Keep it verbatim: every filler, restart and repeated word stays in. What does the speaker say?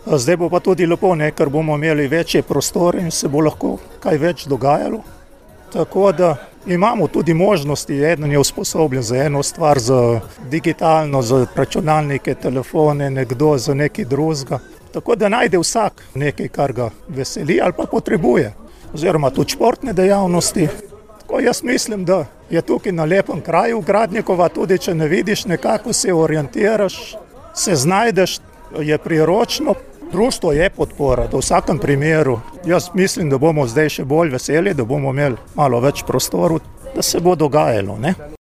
Zdaj bo pa tudi lepo, ne, ker bomo imeli večje prostore in se bo lahko kaj več dogajalo. Tako da imamo tudi možnosti, eden je usposobljen za eno stvar, za digitalno, za računalnike, telefone, nekdo za nekaj drugega. Tako da najde vsak nekaj, kar ga veseli ali pa potrebuje. Oziroma tudi športne dejavnosti. Tako jaz mislim, da je tukaj na lepem kraju Gradnikova, tudi če ne vidiš, nekako se orientiraš, se znajdeš, je priročno. Društvo je podpora, v vsakem primeru. Jaz mislim, da bomo zdaj še bolj veseli, da bomo imeli malo več prostorov, da se bo dogajalo, ne?